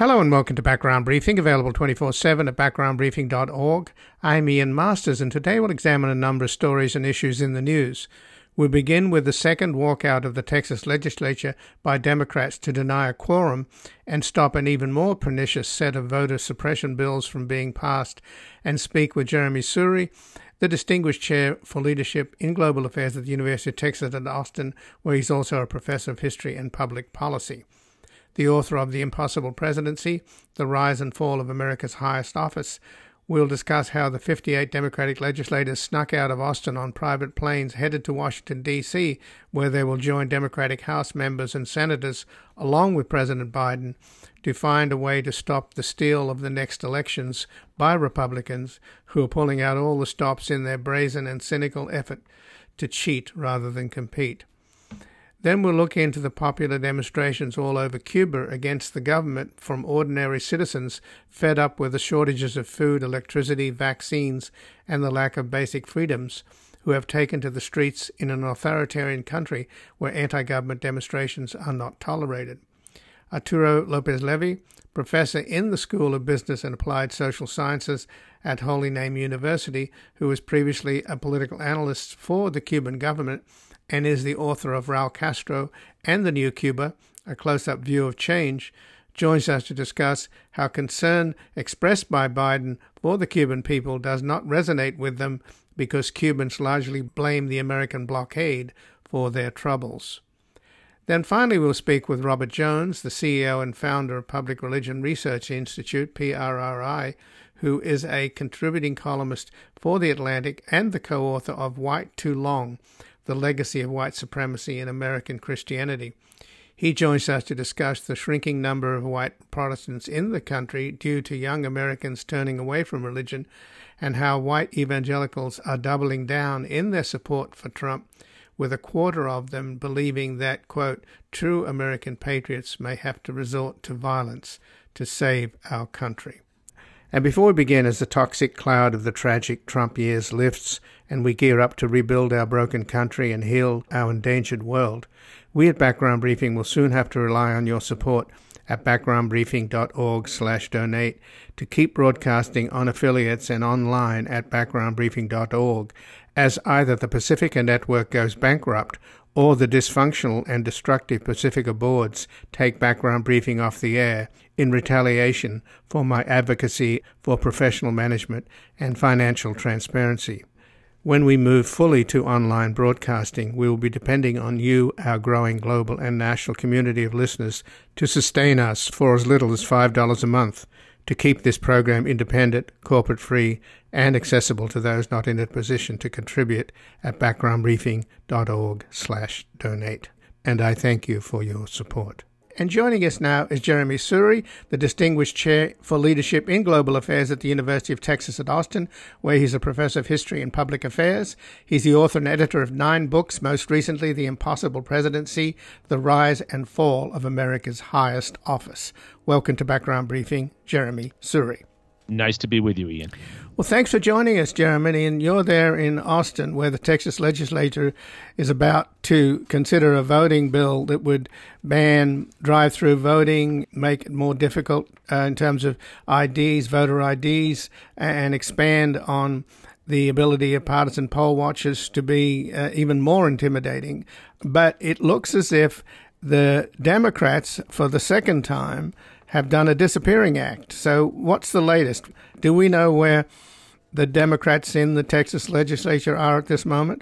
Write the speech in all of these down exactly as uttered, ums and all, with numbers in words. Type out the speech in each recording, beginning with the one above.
Hello and welcome to Background Briefing, available twenty-four seven at background briefing dot org. I'm Ian Masters, and today we'll examine a number of stories and issues in the news. We'll begin with the second walkout of the Texas legislature by Democrats to deny a quorum and stop an even more pernicious set of voter suppression bills from being passed, and speak with Jeremy Suri, the Distinguished Chair for Leadership in Global Affairs at the University of Texas at Austin, where he's also a professor of history and public policy. The author of The Impossible Presidency, The Rise and Fall of America's Highest Office, will discuss how the fifty-eight Democratic legislators snuck out of Austin on private planes headed to Washington, D C, where they will join Democratic House members and senators, along with President Biden, to find a way to stop the steal of the next elections by Republicans who are pulling out all the stops in their brazen and cynical effort to cheat rather than compete. Then we'll look into the popular demonstrations all over Cuba against the government from ordinary citizens fed up with the shortages of food, electricity, vaccines, and the lack of basic freedoms, who have taken to the streets in an authoritarian country where anti-government demonstrations are not tolerated. Arturo Lopez Levy, professor in the School of Business and Applied Social Sciences at Holy Name University, who was previously a political analyst for the Cuban government, and is the author of Raul Castro and the New Cuba, A Close-Up View of Change, joins us to discuss how concern expressed by Biden for the Cuban people does not resonate with them because Cubans largely blame the American blockade for their troubles. Then finally we'll speak with Robert Jones, the C E O and founder of Public Religion Research Institute, P R R I, who is a contributing columnist for The Atlantic and the co-author of White Too Long, The Legacy of White Supremacy in American Christianity. He joins us to discuss the shrinking number of white Protestants in the country due to young Americans turning away from religion, and how white evangelicals are doubling down in their support for Trump, with a quarter of them believing that, quote, true American patriots may have to resort to violence to save our country. And before we begin, as the toxic cloud of the tragic Trump years lifts and we gear up to rebuild our broken country and heal our endangered world, we at Background Briefing will soon have to rely on your support at background briefing dot org slash donate to keep broadcasting on affiliates and online at background briefing dot org, as either the Pacifica Network goes bankrupt or the dysfunctional and destructive Pacifica boards take Background Briefing off the air in retaliation for my advocacy for professional management and financial transparency. When we move fully to online broadcasting, we will be depending on you, our growing global and national community of listeners, to sustain us for as little as five dollars a month, to keep this program independent, corporate-free, and accessible to those not in a position to contribute at background briefing dot org slash donate. And I thank you for your support. And joining us now is Jeremy Suri, the Distinguished Chair for Leadership in Global Affairs at the University of Texas at Austin, where he's a professor of history and public affairs. He's the author and editor of nine books, most recently The Impossible Presidency, The Rise and Fall of America's Highest Office. Welcome to Background Briefing, Jeremy Suri. Nice to be with you, Ian. Well, thanks for joining us, Jeremy. And you're there in Austin, where the Texas legislature is about to consider a voting bill that would ban drive-through voting, make it more difficult uh, in terms of I Ds, voter I Ds, and expand on the ability of partisan poll watchers to be uh, even more intimidating. But it looks as if the Democrats, for the second time, have done a disappearing act. So what's the latest? Do we know where the Democrats in the Texas legislature are at this moment?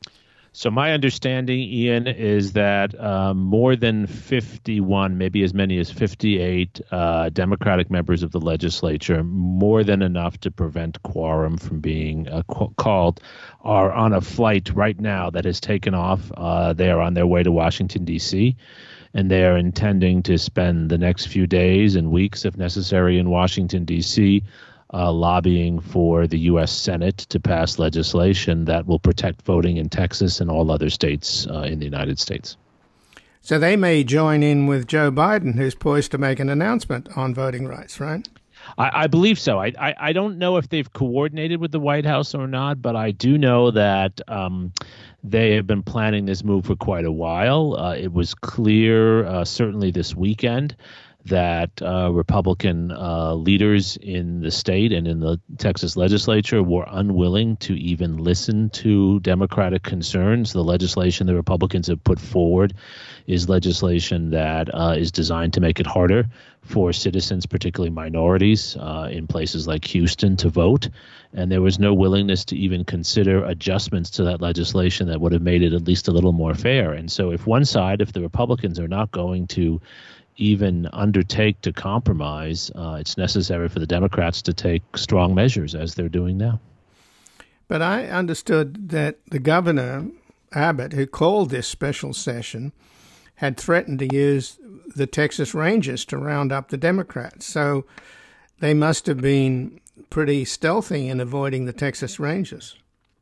So my understanding, Ian, is that um, more than fifty-one, maybe as many as fifty-eight uh, Democratic members of the legislature, more than enough to prevent quorum from being uh, qu- called, are on a flight right now that has taken off. Uh, they are on their way to Washington, D C, and they are intending to spend the next few days and weeks, if necessary, in Washington, D C, uh, lobbying for the U S Senate to pass legislation that will protect voting in Texas and all other states uh, in the United States. So they may join in with Joe Biden, who's poised to make an announcement on voting rights, right? I, I believe so. I, I I don't know if they've coordinated with the White House or not, but I do know that um, they have been planning this move for quite a while. Uh, it was clear, uh, certainly this weekend, that uh, Republican uh, leaders in the state and in the Texas legislature were unwilling to even listen to Democratic concerns. The legislation the Republicans have put forward is legislation that uh, is designed to make it harder for citizens, particularly minorities, uh, in places like Houston to vote. And there was no willingness to even consider adjustments to that legislation that would have made it at least a little more fair. And so if one side, if the Republicans are not going to even undertake to compromise, uh, it's necessary for the Democrats to take strong measures, as they're doing now. But I understood that the governor, Abbott, who called this special session, had threatened to use the Texas Rangers to round up the Democrats. So they must have been pretty stealthy in avoiding the Texas Rangers.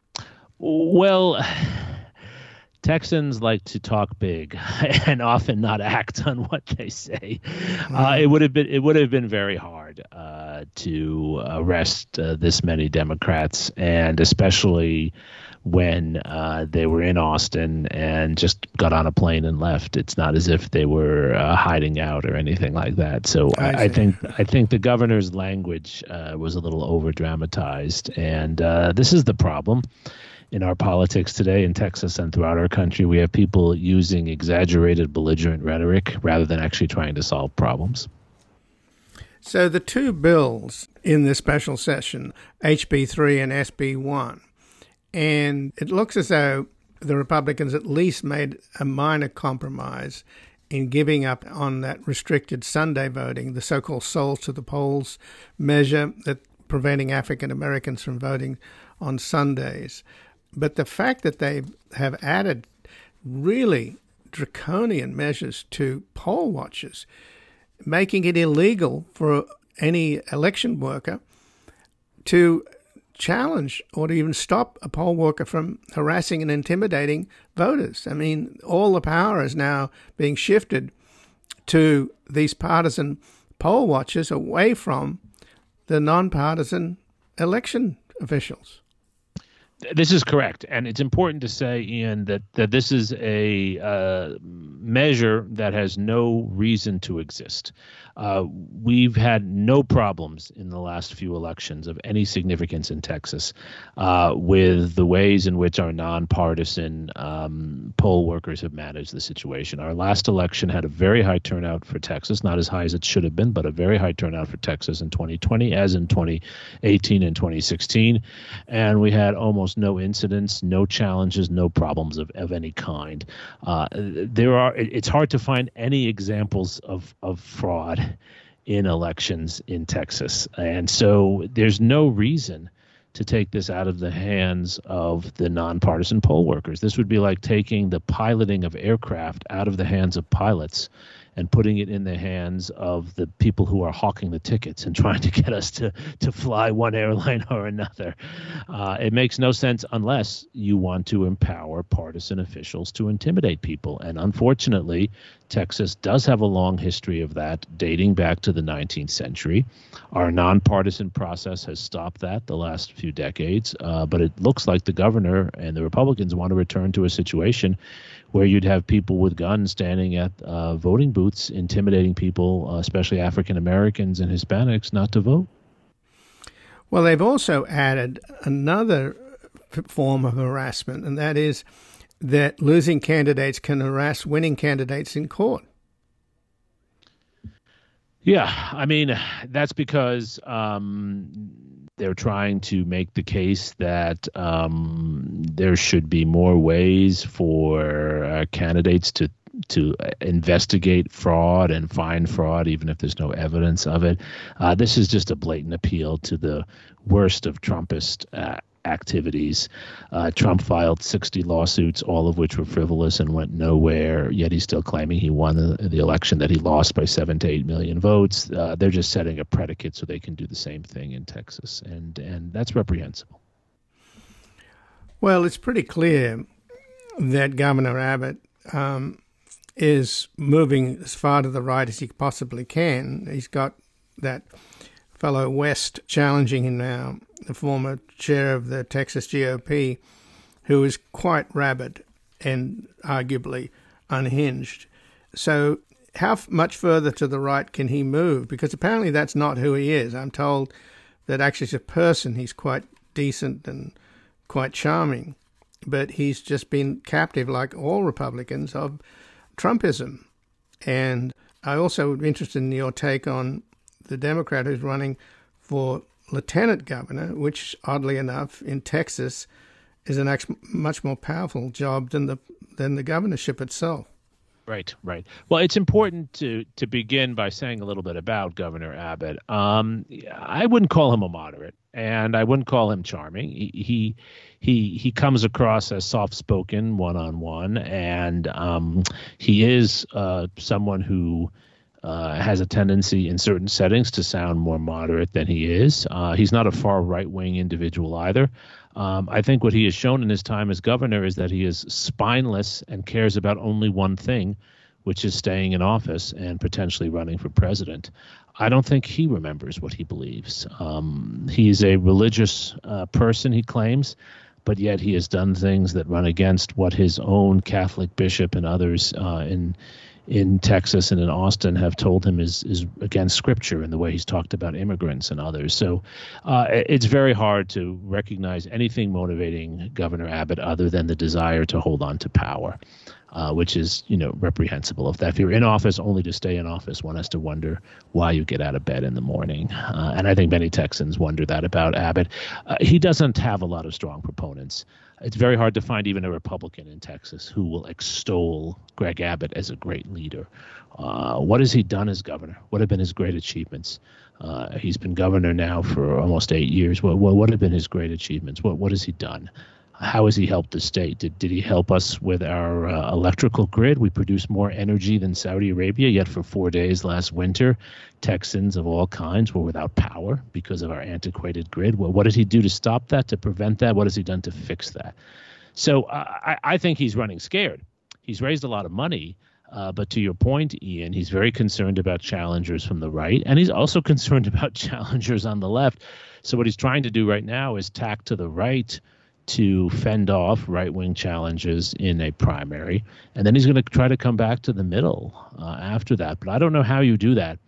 Well, Texans like to talk big and often not act on what they say. Mm. Uh, it would have been it would have been very hard uh, to arrest uh, this many Democrats, and especially when uh, they were in Austin and just got on a plane and left. It's not as if they were uh, hiding out or anything like that. So I, I think I think the governor's language uh, was a little over dramatized, and uh, this is the problem in our politics today in Texas and throughout our country. We have people using exaggerated, belligerent rhetoric rather than actually trying to solve problems. So the two bills in this special session, H B three and S B one, and it looks as though the Republicans at least made a minor compromise in giving up on that restricted Sunday voting, the so-called souls to the polls measure that preventing African Americans from voting on Sundays. But the fact that they have added really draconian measures to poll watchers, making it illegal for any election worker to challenge or to even stop a poll worker from harassing and intimidating voters. I mean, all the power is now being shifted to these partisan poll watchers away from the nonpartisan election officials. This is correct. And it's important to say, Ian, that, that this is a uh, measure that has no reason to exist. Uh, we've had no problems in the last few elections of any significance in Texas uh, with the ways in which our nonpartisan um, poll workers have managed the situation. Our last election had a very high turnout for Texas, not as high as it should have been, but a very high turnout for Texas in twenty twenty, as in twenty eighteen and twenty sixteen. And we had almost no incidents, no challenges, no problems of, of any kind. Uh, there are. It's hard to find any examples of, of fraud in elections in Texas. And so there's no reason to take this out of the hands of the nonpartisan poll workers. This would be like taking the piloting of aircraft out of the hands of pilots and putting it in the hands of the people who are hawking the tickets and trying to get us to, to fly one airline or another. Uh, it makes no sense unless you want to empower partisan officials to intimidate people. And unfortunately, Texas does have a long history of that, dating back to the nineteenth century. Our nonpartisan process has stopped that the last few decades, uh, but it looks like the governor and the Republicans want to return to a situation where you'd have people with guns standing at uh, voting booths, intimidating people, uh, especially African Americans and Hispanics, not to vote. Well, they've also added another form of harassment, and that is that losing candidates can harass winning candidates in court. Yeah, I mean, that's because um, they're trying to make the case that um, there should be more ways for uh, candidates to to investigate fraud and find fraud, even if there's no evidence of it. Uh, this is just a blatant appeal to the worst of Trumpist uh, activities. Uh, Trump filed sixty lawsuits, all of which were frivolous and went nowhere, yet he's still claiming he won the, the election that he lost by seven to eight million votes. Uh, they're just setting a predicate so they can do the same thing in Texas, and, and that's reprehensible. Well, it's pretty clear that Governor Abbott um, is moving as far to the right as he possibly can. He's got that fellow West challenging him now, the former chair of the Texas G O P, who is quite rabid and arguably unhinged. So how f- much further to the right can he move? Because apparently that's not who he is. I'm told that actually as a person he's quite decent and quite charming, but he's just been captive, like all Republicans, of Trumpism. And I also would be interested in your take on the Democrat who's running for lieutenant governor, which, oddly enough, in Texas is an actually much more powerful job than the than the governorship itself. Right, right. Well, it's important to to begin by saying a little bit about Governor Abbott. Um, I wouldn't call him a moderate, and I wouldn't call him charming. He he he, he comes across as soft-spoken, one-on-one, and um, he is uh, someone who uh, has a tendency in certain settings to sound more moderate than he is. Uh, he's not a far right-wing individual either. Um, I think what he has shown in his time as governor is that he is spineless and cares about only one thing, which is staying in office and potentially running for president. I don't think he remembers what he believes. Um, he's a religious uh, person, he claims, but yet he has done things that run against what his own Catholic bishop and others uh, in in Texas and in Austin have told him is is against Scripture in the way he's talked about immigrants and others. So uh, it's very hard to recognize anything motivating Governor Abbott other than the desire to hold on to power, uh, which is, you know, reprehensible. If that if you're in office only to stay in office, one has to wonder why you get out of bed in the morning. Uh, and I think many Texans wonder that about Abbott. Uh, he doesn't have a lot of strong proponents. It's very hard to find even a Republican in Texas who will extol Greg Abbott as a great leader. Uh, what has he done as governor? What have been his great achievements? Uh, he's been governor now for almost eight years. What, what, what have been his great achievements? What, what has he done? How has he helped the state? Did, did he help us with our uh, electrical grid? We produce more energy than Saudi Arabia, yet for four days last winter, Texans of all kinds were without power because of our antiquated grid. Well, what did he do to stop that, to prevent that? What has he done to fix that? So uh, I, I think he's running scared. He's raised a lot of money, uh, but to your point, Ian, he's very concerned about challengers from the right, and he's also concerned about challengers on the left. So what he's trying to do right now is tack to the right to fend off right-wing challenges in a primary, and then he's going to try to come back to the middle uh, after that. But I don't know how you do that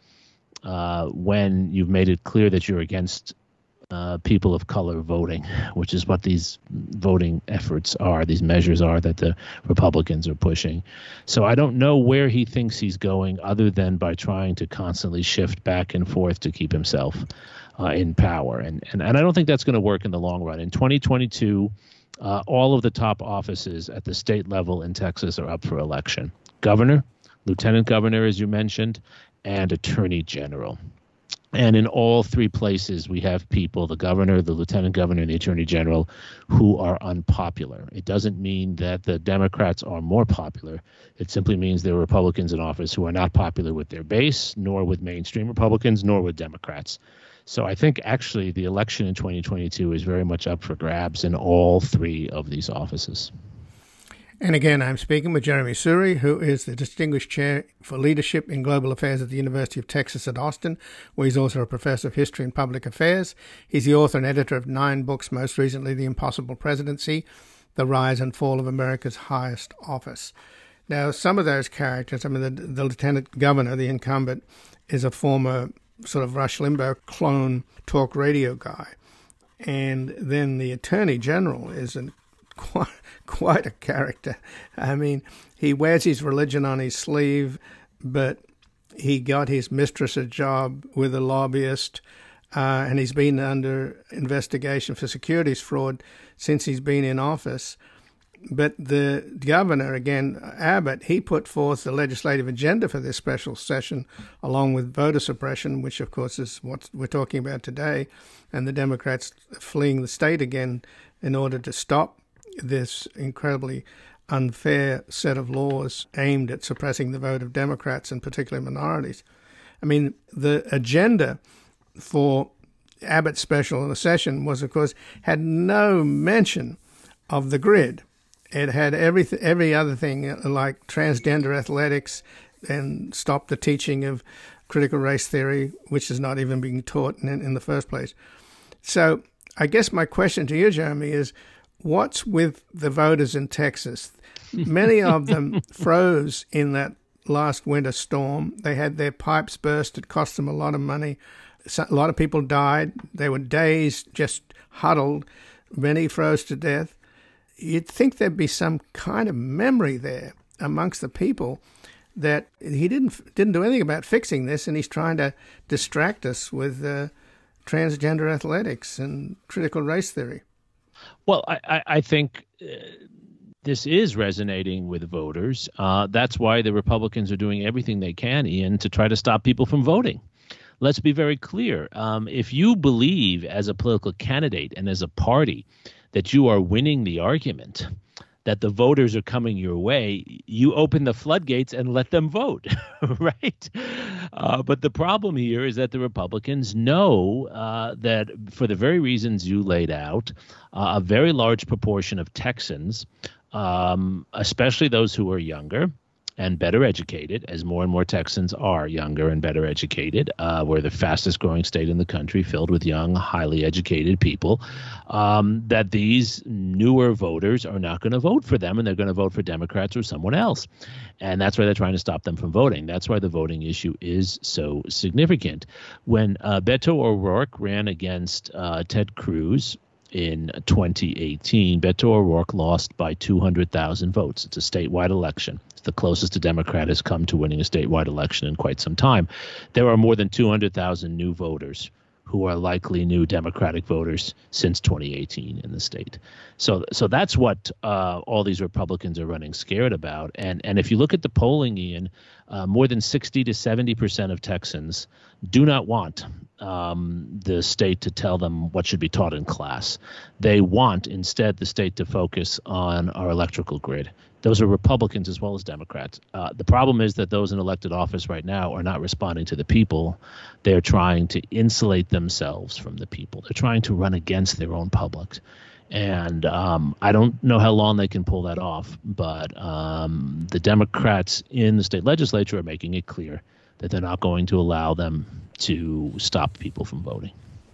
uh, when you've made it clear that you're against uh, people of color voting, which is what these voting efforts are, these measures are that the Republicans are pushing. So I don't know where he thinks he's going other than by trying to constantly shift back and forth to keep himself Uh, in power. And, and and I don't think that's going to work in the long run. In twenty twenty-two, uh, all of the top offices at the state level in Texas are up for election. Governor, lieutenant governor, as you mentioned, and attorney general. And in all three places, we have people, the governor, the lieutenant governor, and the attorney general, who are unpopular. It doesn't mean that the Democrats are more popular. It simply means there are Republicans in office who are not popular with their base, nor with mainstream Republicans, nor with Democrats. So I think actually the election in twenty twenty-two is very much up for grabs in all three of these offices. And again, I'm speaking with Jeremy Suri, who is the Distinguished Chair for Leadership in Global Affairs at the University of Texas at Austin, where he's also a professor of history and public affairs. He's the author and editor of nine books, most recently The Impossible Presidency, The Rise and Fall of America's Highest Office. Now, some of those characters, I mean, the, the lieutenant governor, the incumbent, is a former sort of Rush Limbaugh clone talk radio guy. And then the attorney general is an, quite, quite a character. I mean, he wears his religion on his sleeve, but he got his mistress a job with a lobbyist, uh, and he's been under investigation for securities fraud since he's been in office. But the governor, again, Abbott, he put forth the legislative agenda for this special session, along with voter suppression, which, of course, is what we're talking about today, and the Democrats fleeing the state again in order to stop this incredibly unfair set of laws aimed at suppressing the vote of Democrats and particularly minorities. I mean, the agenda for Abbott's special session was, of course, had no mention of the grid. It had every every other thing, like transgender athletics, and stop the teaching of critical race theory, which is not even being taught in, in the first place. So I guess my question to you, Jeremy, is what's with the voters in Texas? Many of them froze in that last winter storm. They had their pipes burst. It cost them a lot of money. So, a lot of people died. They were days just huddled. Many froze to death. You'd think there'd be some kind of memory there amongst the people that he didn't didn't do anything about fixing this, and he's trying to distract us with uh, transgender athletics and critical race theory. Well, I, I think uh, this is resonating with voters. Uh, that's why the Republicans are doing everything they can, Ian, to try to stop people from voting. Let's be very clear. Um, if you believe as a political candidate and as a party that you are winning the argument, that the voters are coming your way, you open the floodgates and let them vote, right? Uh, but the problem here is that the Republicans know uh, that for the very reasons you laid out, uh, a very large proportion of Texans, um, especially those who are younger and better educated, as more and more Texans are younger and better educated. Uh, we're the fastest growing state in the country, filled with young, highly educated people, um, that these newer voters are not going to vote for them, and they're going to vote for Democrats or someone else. And that's why they're trying to stop them from voting. That's why the voting issue is so significant. When uh, Beto O'Rourke ran against uh, Ted Cruz in twenty eighteen, Beto O'Rourke lost by two hundred thousand votes. It's a statewide election. It's the closest a Democrat has come to winning a statewide election in quite some time. There are more than two hundred thousand new voters who are likely new Democratic voters since twenty eighteen in the state. So so that's what uh, all these Republicans are running scared about. And and if you look at the polling, Ian, uh, more than sixty to seventy percent of Texans do not want um, the state to tell them what should be taught in class. They want instead the state to focus on our electrical grid. Those are Republicans as well as Democrats. Uh, the problem is that those in elected office right now are not responding to the people. They're trying to insulate themselves from the people. They're trying to run against their own public. And um, I don't know how long they can pull that off, but um, the Democrats in the state legislature are making it clear that they're not going to allow them to stop people from voting.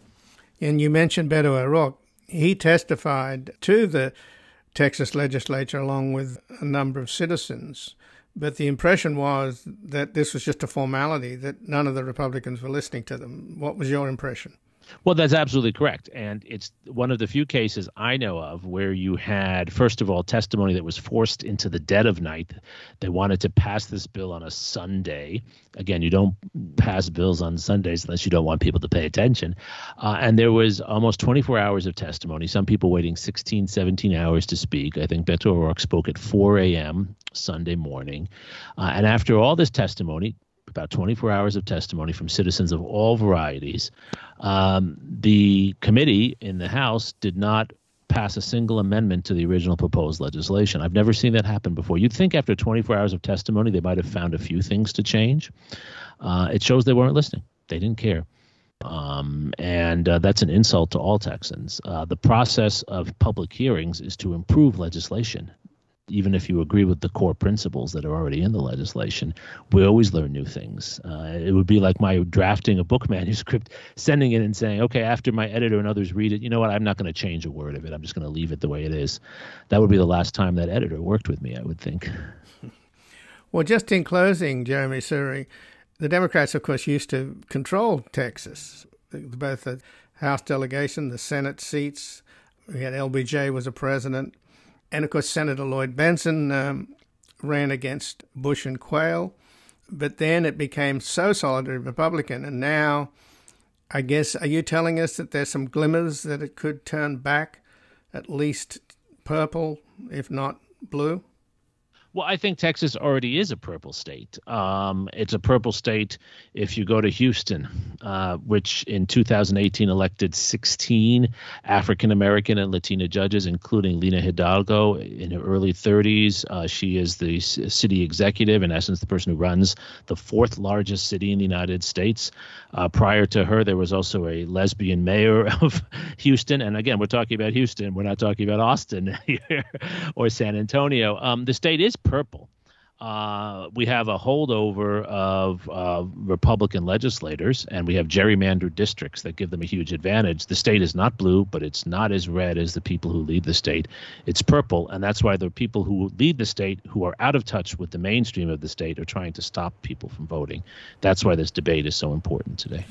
And you mentioned Beto O'Rourke. He testified to the Texas legislature along with a number of citizens. But the impression was that this was just a formality, that none of the Republicans were listening to them. What was your impression? Well, that's absolutely correct. And it's one of the few cases I know of where you had, first of all, testimony that was forced into the dead of night. They wanted to pass this bill on a Sunday. Again, you don't pass bills on Sundays unless you don't want people to pay attention. Uh, and there was almost twenty-four hours of testimony, some people waiting sixteen, seventeen hours to speak. I think Beto O'Rourke spoke at four a.m. Sunday morning. Uh, and after all this testimony, about twenty-four hours of testimony from citizens of all varieties, um, the committee in the House did not pass a single amendment to the original proposed legislation. I've never seen that happen before. You'd think after twenty-four hours of testimony, they might have found a few things to change. Uh, it shows they weren't listening. They didn't care. Um, and uh, that's an insult to all Texans. Uh, the process of public hearings is to improve legislation. Even if you agree with the core principles that are already in the legislation, we always learn new things. Uh, it would be like my drafting a book manuscript, sending it and saying, okay, after my editor and others read it, you know what, I'm not going to change a word of it. I'm just going to leave it the way it is. That would be the last time that editor worked with me, I would think. Well, just in closing, Jeremy Suri, the Democrats, of course, used to control Texas, both the House delegation, the Senate seats. We had L B J was a president. And, of course, Senator Lloyd Bentsen um, ran against Bush and Quayle. But then it became so solidly Republican. And now, I guess, are you telling us that there's some glimmers that it could turn back, at least purple, if not blue? Well, I think Texas already is a purple state. Um, it's a purple state if you go to Houston, uh, which in two thousand eighteen elected sixteen African-American and Latina judges, including Lina Hidalgo in her early thirties. Uh, she is the city executive, in essence, the person who runs the fourth largest city in the United States. Uh, prior to her, there was also a lesbian mayor of Houston. And again, we're talking about Houston. We're not talking about Austin here or San Antonio. Um, the state is purple. Uh, we have a holdover of uh, Republican legislators, and we have gerrymandered districts that give them a huge advantage. The state is not blue, but it's not as red as the people who lead the state. It's purple, and that's why the people who lead the state, who are out of touch with the mainstream of the state, are trying to stop people from voting. That's why this debate is so important today.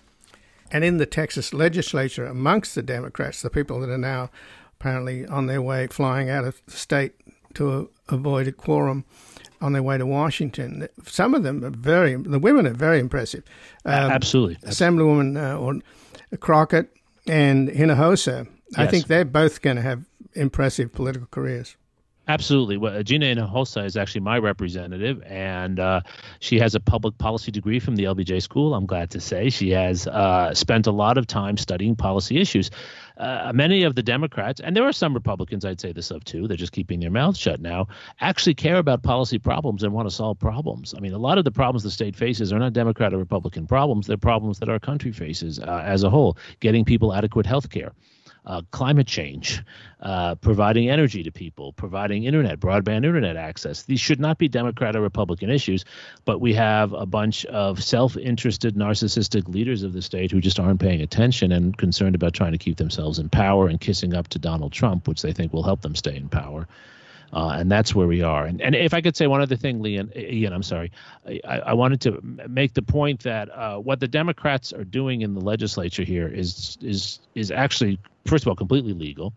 And in the Texas legislature, amongst the Democrats, the people that are now apparently on their way, flying out of the state to avoid a quorum, on their way to Washington. Some of them are very, the women are very impressive. Um, Absolutely. Assemblywoman uh, or Crockett and Hinojosa, I yes. think they're both going to have impressive political careers. Absolutely. Well, Gina Hinojosa is actually my representative, and uh, she has a public policy degree from the L B J School, I'm glad to say. She has uh, spent a lot of time studying policy issues. Uh, many of the Democrats, and there are some Republicans I'd say this of too, they're just keeping their mouths shut now, actually care about policy problems and want to solve problems. I mean, a lot of the problems the state faces are not Democrat or Republican problems. They're problems that our country faces uh, as a whole, getting people adequate health care. Uh, climate change, uh, providing energy to people, providing internet, broadband internet access. These should not be Democrat or Republican issues, but we have a bunch of self-interested, narcissistic leaders of the state who just aren't paying attention and concerned about trying to keep themselves in power and kissing up to Donald Trump, which they think will help them stay in power. Uh, and that's where we are. And, and if I could say one other thing, Ian, Ian, I'm sorry, I, I wanted to make the point that uh, what the Democrats are doing in the legislature here is is is actually, first of all, completely legal.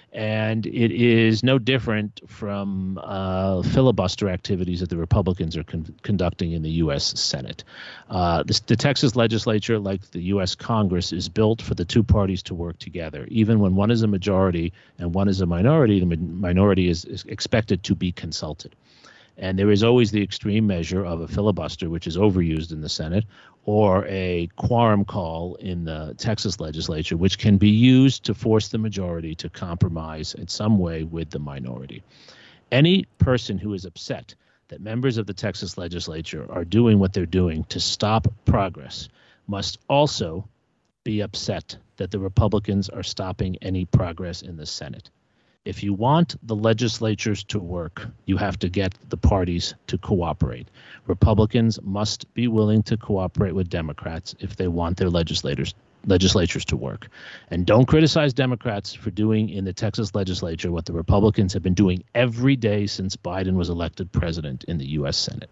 And it is no different from uh, filibuster activities that the Republicans are con- conducting in the U S Senate. Uh, the, the Texas legislature, like the U S Congress, is built for the two parties to work together. Even when one is a majority and one is a minority, the mi- minority is, is expected to be consulted. And there is always the extreme measure of a filibuster, which is overused in the Senate, or a quorum call in the Texas legislature, which can be used to force the majority to compromise in some way with the minority. Any person who is upset that members of the Texas legislature are doing what they're doing to stop progress must also be upset that the Republicans are stopping any progress in the Senate. If you want the legislatures to work, you have to get the parties to cooperate. Republicans must be willing to cooperate with Democrats if they want their legislators legislatures to work. And don't criticize Democrats for doing in the Texas legislature what the Republicans have been doing every day since Biden was elected president in the U S Senate.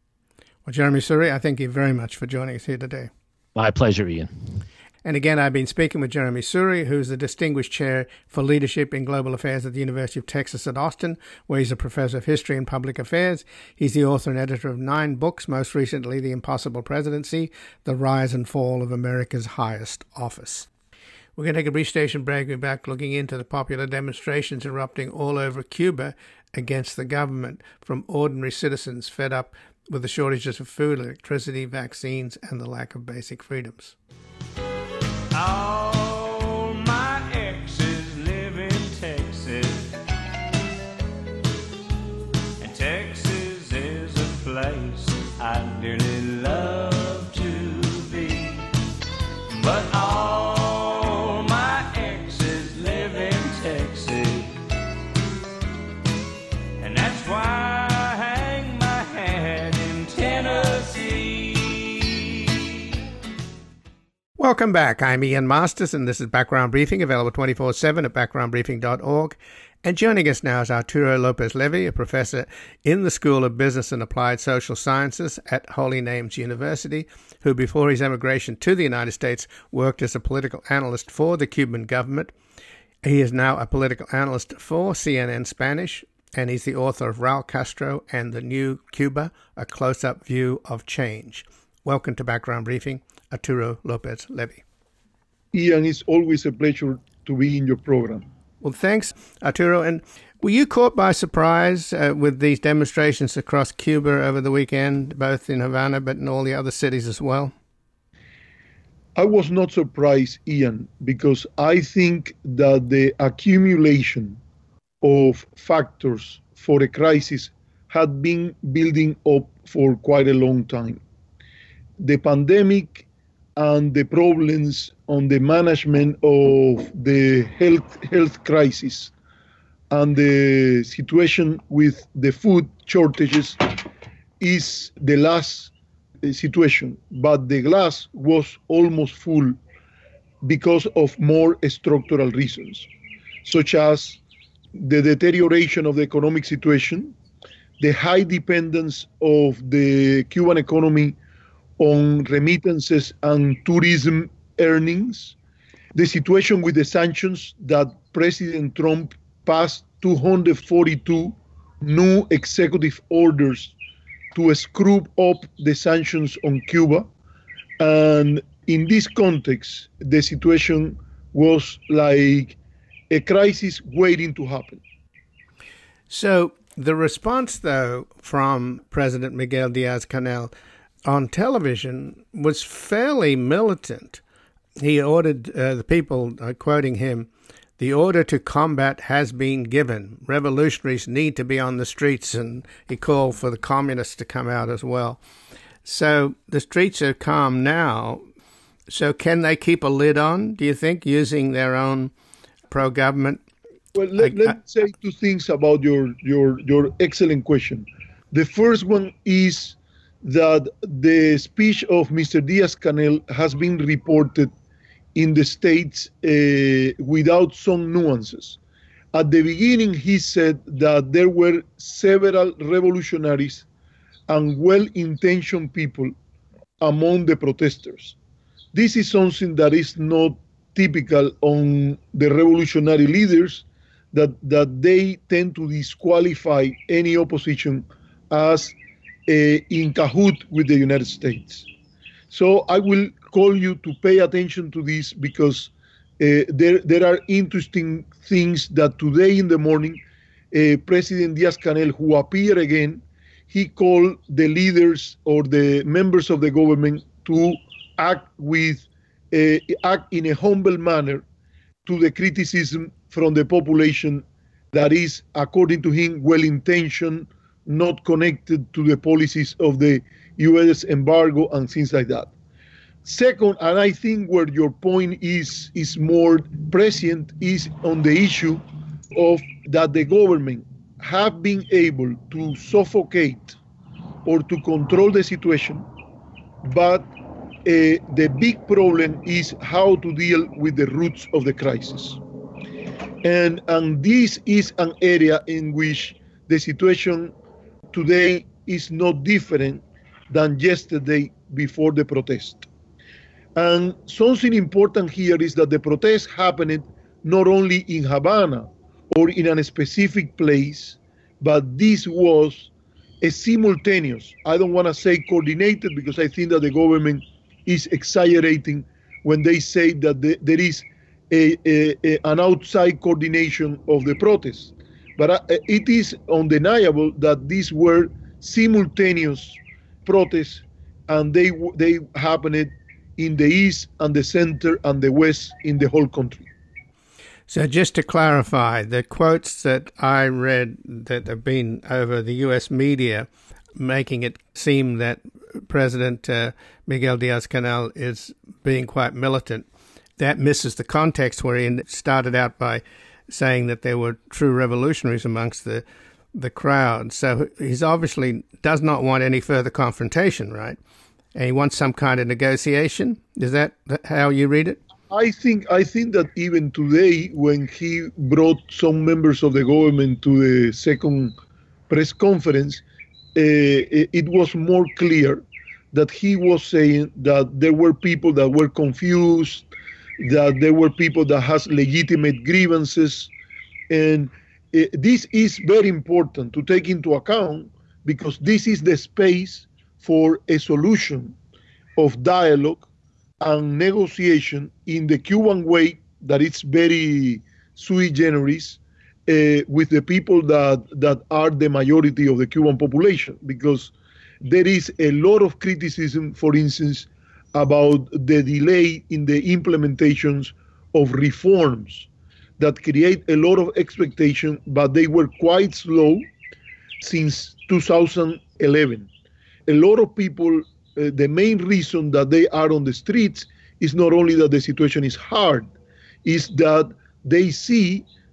Well, Jeremy Suri, I thank you very much for joining us here today. My pleasure, Ian. And again, I've been speaking with Jeremy Suri, who's the Distinguished Chair for Leadership in Global Affairs at the University of Texas at Austin, where he's a professor of history and public affairs. He's the author and editor of nine books, most recently The Impossible Presidency, The Rise and Fall of America's Highest Office. We're going to take a brief station break. We're back looking into the popular demonstrations erupting all over Cuba against the government from ordinary citizens fed up with the shortages of food, electricity, vaccines, and the lack of basic freedoms. All my exes live in Texas, and Texas is a place I dearly love to be. But all my exes live in Texas, and that's why I hang my hat in Tennessee. Welcome back. I'm Ian Masters, and this is Background Briefing, available twenty-four seven at background briefing dot org. And joining us now is Arturo Lopez-Levy, a professor in the School of Business and Applied Social Sciences at Holy Names University, who before his emigration to the United States worked as a political analyst for the Cuban government. He is now a political analyst for C N N Spanish, and he's the author of Raul Castro and the New Cuba, A Close-Up View of Change. Welcome to Background Briefing, Arturo Lopez-Levy. Ian, it's always a pleasure to be in your program. Well, thanks, Arturo. And were you caught by surprise uh, with these demonstrations across Cuba over the weekend, both in Havana but in all the other cities as well? I was not surprised, Ian, because I think that the accumulation of factors for a crisis had been building up for quite a long time. The pandemic and the problems on the management of the health health crisis and the situation with the food shortages is the last uh, situation, but the glass was almost full because of more structural reasons, such as the deterioration of the economic situation, the high dependence of the Cuban economy on remittances and tourism earnings, the situation with the sanctions that President Trump passed two hundred forty-two new executive orders to screw up the sanctions on Cuba. And in this context, the situation was like a crisis waiting to happen. So the response, though, from President Miguel Diaz-Canel on television was fairly militant. He ordered uh, the people, uh, quoting him, "The order to combat has been given. Revolutionaries need to be on the streets," and he called for the communists to come out as well. So the streets are calm now. So can they keep a lid on, do you think, using their own pro-government? Well, let, I, let I, me say two things about your, your, your excellent question. The first one is that the speech of Mister Diaz-Canel has been reported in the States uh, without some nuances. At the beginning, he said that there were several revolutionaries and well-intentioned people among the protesters. This is something that is not typical on the revolutionary leaders, that, that they tend to disqualify any opposition as uh, in cahoot with the United States. So I will call you to pay attention to this, because uh, there, there are interesting things that today in the morning, uh, President Diaz-Canel, who appeared again, he called the leaders or the members of the government to act with uh, act in a humble manner to the criticism from the population that is, according to him, well-intentioned, not connected to the policies of the U S embargo and things like that. Second, and I think where your point is is more prescient, is on the issue of that the government have been able to suffocate or to control the situation, but uh, the big problem is how to deal with the roots of the crisis. And, and this is an area in which the situation today is not different than yesterday before the protest. And something important here is that the protest happened not only in Havana or in a specific place, but this was a simultaneous, I don't want to say coordinated, because I think that the government is exaggerating when they say that the, there is a, a, a, an outside coordination of the protests. But uh, it is undeniable that these were simultaneous protests, and they they happened in the east and the center and the west in the whole country. So just to clarify, the quotes that I read that have been over the U S media making it seem that President uh, Miguel Diaz-Canel is being quite militant, that misses the context where he started out by saying that there were true revolutionaries amongst the the crowd. So he's obviously does not want any further confrontation, right? And he wants some kind of negotiation. Is that how you read it? I think I think that even today, when he brought some members of the government to the second press conference, uh, it was more clear that he was saying that there were people that were confused, that there were people that has legitimate grievances, and uh, this is very important to take into account, because this is the space for a solution of dialogue and negotiation in the Cuban way, that it's very sui generis, uh, with the people that, that are the majority of the Cuban population, because there is a lot of criticism, for instance, about the delay in the implementations of reforms that create a lot of expectation, but they were quite slow since two thousand eleven. A lot of people, uh, the main reason that they are on the streets is not only that the situation is hard, is that they see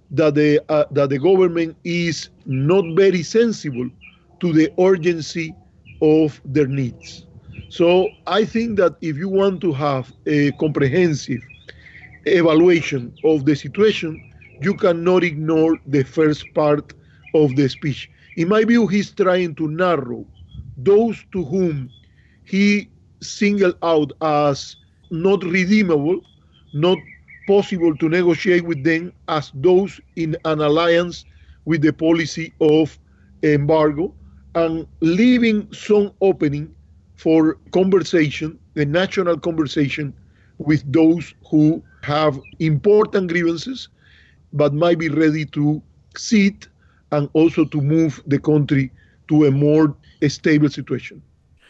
that the uh, that the government is not very sensible to the urgency of their needs. So I think that if you want to have a comprehensive evaluation of the situation, you cannot ignore the first part of the speech. In my view, he's trying to narrow those to whom he singled out as not redeemable, not possible to negotiate with them, as those in an alliance with the policy of embargo, and leaving some opening for conversation, a national conversation with those who have important grievances but might be ready to sit and also to move the country to a more stable situation.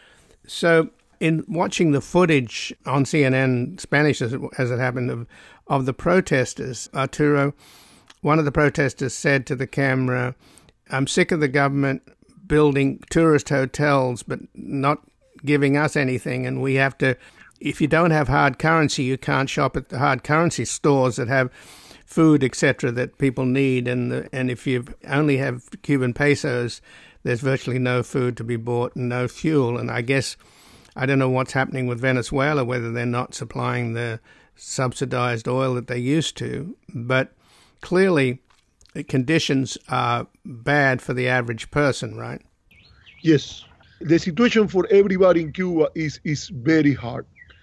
So in watching the footage on C N N Spanish, as it, as it happened, of, of the protesters, Arturo, one of the protesters said to the camera, "I'm sick of the government building tourist hotels but not giving us anything, and we have to, if you don't have hard currency, you can't shop at the hard currency stores that have food, et cetera, that people need, and the, and if you only have Cuban pesos, there's virtually no food to be bought and no fuel." And I guess, I don't know what's happening with Venezuela, whether they're not supplying the subsidized oil that they used to, but clearly the conditions are bad for the average person, right? Yes. The situation for everybody in Cuba is, is very hard.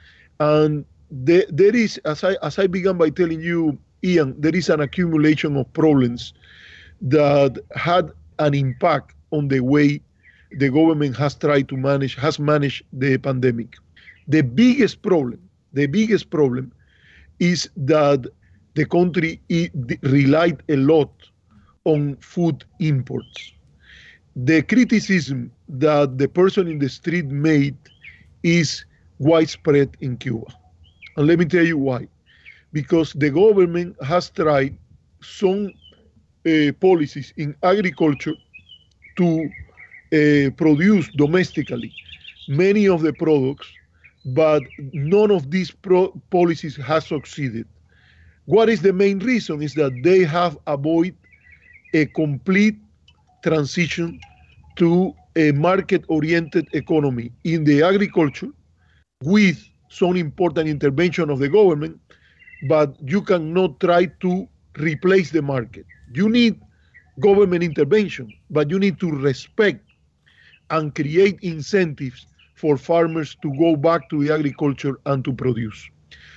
And there, there is, as I, as I began by telling you, Ian, there is an accumulation of problems that had an impact on the way the government has tried to manage, has managed the pandemic. The biggest problem, the biggest problem is that the country relied a lot on food imports. The criticism that the person in the street made is widespread in Cuba. And let me tell you why. Because the government has tried some uh, policies in agriculture to uh, produce domestically many of the products, but none of these pro- policies has succeeded. What is the main reason? Is that they have avoided a complete transition to a market-oriented economy in the agriculture with some important intervention of the government, but you cannot try to replace the market. You need government intervention, but you need to respect and create incentives for farmers to go back to the agriculture and to produce.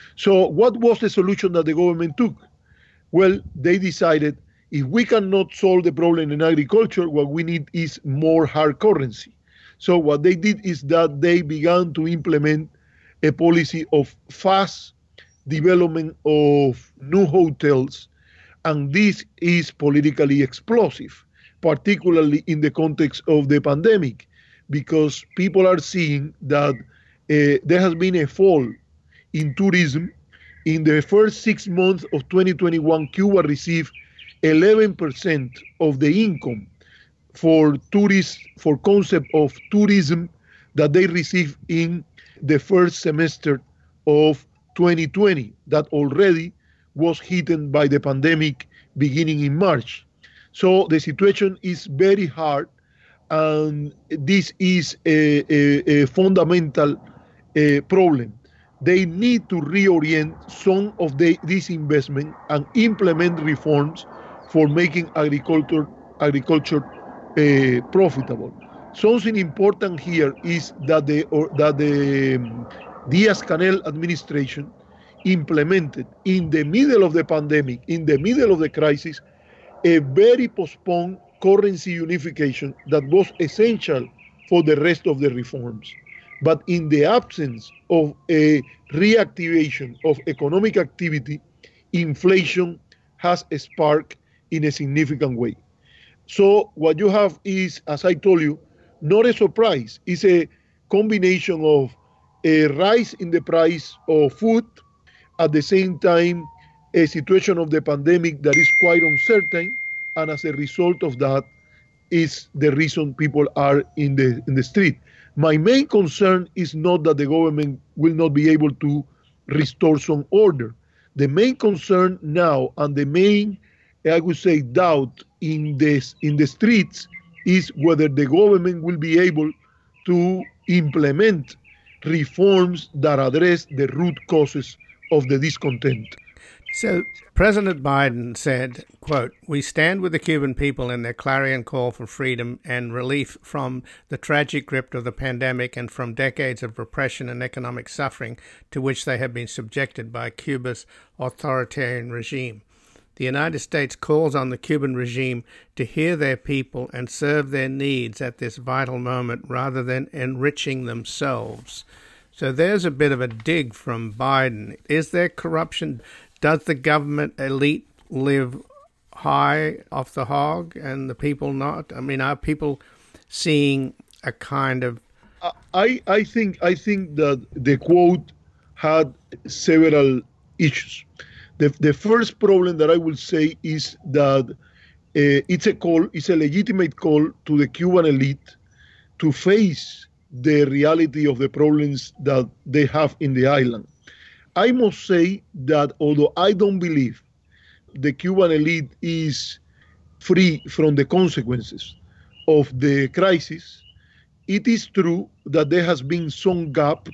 So what was the solution that the government took? Well, they decided, if we cannot solve the problem in agriculture, what we need is more hard currency. So what they did is that they began to implement a policy of fast development of new hotels, and this is politically explosive, particularly in the context of the pandemic, because people are seeing that uh, there has been a fall in tourism. In the first six months of twenty twenty-one, Cuba received eleven percent of the income for tourists, for concept of tourism that they received in the first semester of twenty twenty, that already was hit by the pandemic beginning in March. So the situation is very hard, and this is a, a, a fundamental uh, problem. They need to reorient some of the, this investment and implement reforms for making agriculture agriculture uh, profitable. Something important here is that the or, that the um, Diaz-Canel administration implemented in the middle of the pandemic, in the middle of the crisis, a very postponed currency unification that was essential for the rest of the reforms. But in the absence of a reactivation of economic activity, inflation has sparked in a significant way. So what you have is, as I told you, not a surprise. It's a combination of a rise in the price of food, at the same time, a situation of the pandemic that is quite uncertain, and as a result of that is the reason people are in the in the street. My main concern is not that the government will not be able to restore some order. The main concern now, and the main I would say, doubt in this in the streets is whether the government will be able to implement reforms that address the root causes of the discontent. So President Biden said, quote, "We stand with the Cuban people in their clarion call for freedom and relief from the tragic grip of the pandemic and from decades of repression and economic suffering to which they have been subjected by Cuba's authoritarian regime. The United States calls on the Cuban regime to hear their people and serve their needs at this vital moment rather than enriching themselves." So there's a bit of a dig from Biden. Is there corruption? Does the government elite live high off the hog and the people not? I mean, are people seeing a kind of... I, I think I think that the quote had several issues. The, the first problem that I will say is that uh, it's a call, it's a legitimate call to the Cuban elite to face the reality of the problems that they have in the island. I must say that although I don't believe the Cuban elite is free from the consequences of the crisis, it is true that there has been some gap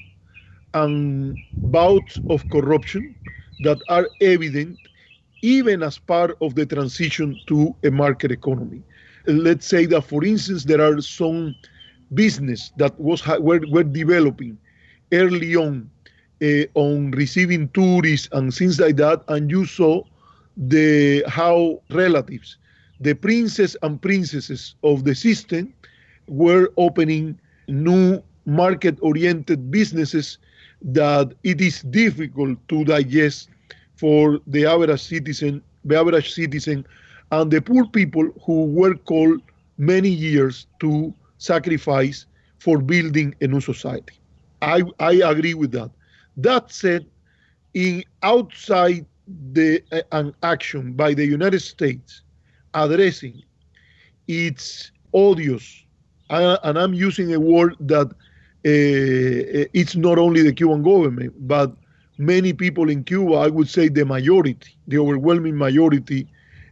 and bouts of corruption that are evident even as part of the transition to a market economy. Let's say that, for instance, there are some business that was were, were developing early on uh, on receiving tourists and things like that, and you saw the how relatives, the princes and princesses of the system, were opening new market-oriented businesses that it is difficult to digest for the average citizen, the average citizen, and the poor people who were called many years to sacrifice for building a new society. I, I agree with that. That said, in outside the uh, an action by the United States addressing its odious, uh, and I'm using a word that uh, it's not only the Cuban government, but many people in Cuba, I would say the majority, the overwhelming majority,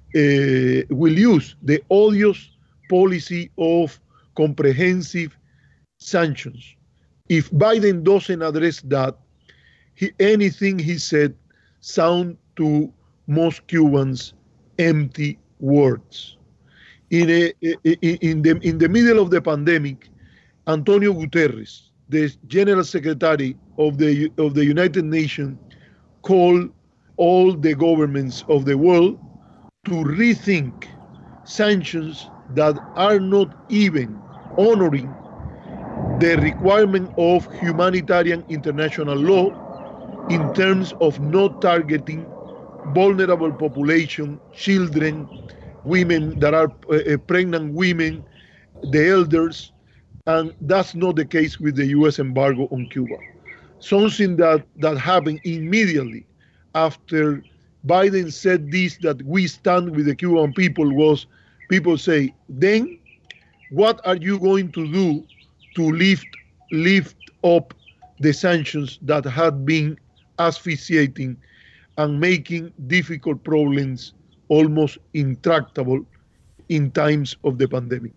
uh, will use the odious policy of comprehensive sanctions. If Biden doesn't address that, he, anything he said sound to most Cubans empty words. In, a, in, the, in the middle of the pandemic, Antonio Guterres, the General Secretary of the, of the United Nations, called all the governments of the world to rethink sanctions that are not even honoring the requirement of humanitarian international law in terms of not targeting vulnerable population, children, women that are uh, pregnant women, the elders, and that's not the case with the U S embargo on Cuba. Something that, that happened immediately after Biden said this, that we stand with the Cuban people, was people say, then what are you going to do to lift, lift up the sanctions that had been asphyxiating and making difficult problems almost intractable in times of the pandemic?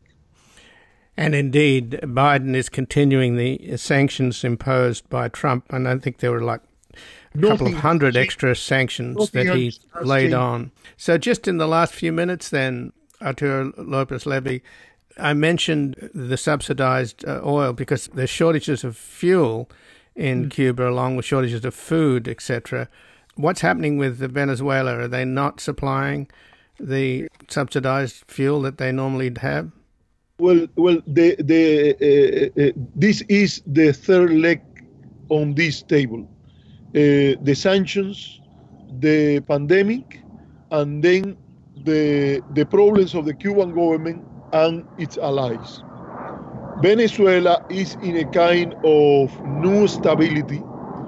And indeed, Biden is continuing the sanctions imposed by Trump, and I think there were like a Nothing couple of hundred extra sanctions that he laid changed. on. So just in the last few minutes then, Arturo Lopez Levy, I mentioned the subsidized uh, oil because there's shortages of fuel in mm. Cuba, along with shortages of food, et cetera. What's happening with Venezuela? Are they not supplying the subsidized fuel that they normally have? Well, well, the the uh, uh, this is the third leg on this table: uh, the sanctions, the pandemic, and then the the problems of the Cuban government and its allies. Venezuela is in a kind of new stability,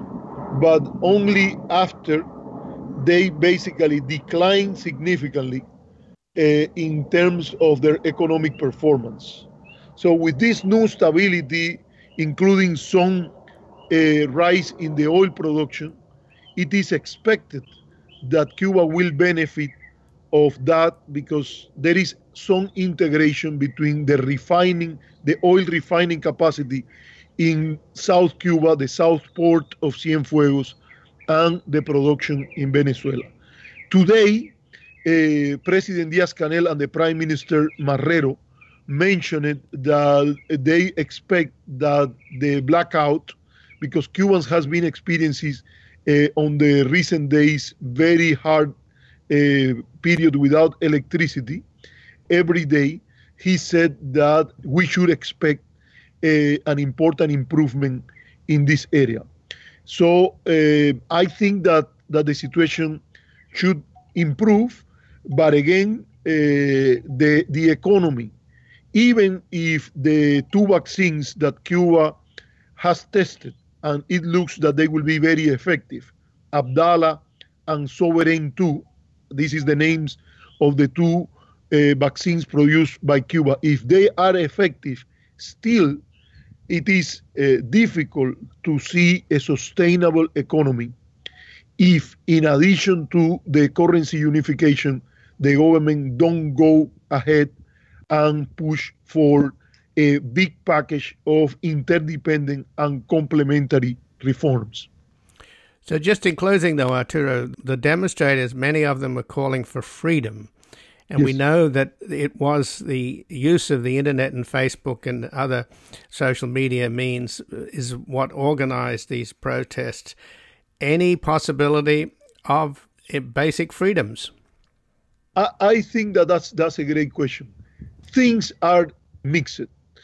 but only after they basically decline significantly uh, in terms of their economic performance. So with this new stability, including some uh, rise in the oil production, it is expected that Cuba will benefit of that because there is some integration between the refining, the oil refining capacity in South Cuba, the south port of Cienfuegos, and the production in Venezuela. Today, uh, President Diaz-Canel and the Prime Minister Marrero mentioned that they expect that the blackout, because Cubans has been experiencing uh, on the recent days very hard uh, period without electricity every day. He said that we should expect uh, an important improvement in this area. So uh, I think that, that the situation should improve, but again, uh, the, the economy, even if the two vaccines that Cuba has tested, and it looks that they will be very effective, Abdala and Sovereign two, this is the names of the two uh, vaccines produced by Cuba. If they are effective, still it is uh, difficult to see a sustainable economy if, in addition to the currency unification, the government don't go ahead and push for a big package of interdependent and complementary reforms. So just in closing, though, Arturo, the demonstrators, many of them were calling for freedom. And yes. we know that it was the use of the internet and Facebook and other social media means is what organized these protests. Any possibility of basic freedoms? I, I think that that's, that's a great question. Things are mixed.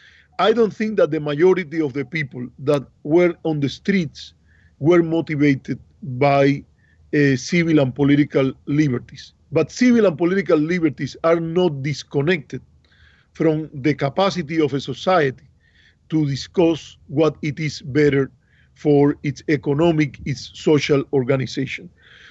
I don't think that the majority of the people that were on the streets were motivated by uh, civil and political liberties. But civil and political liberties are not disconnected from the capacity of a society to discuss what it is better for its economic, its social organization.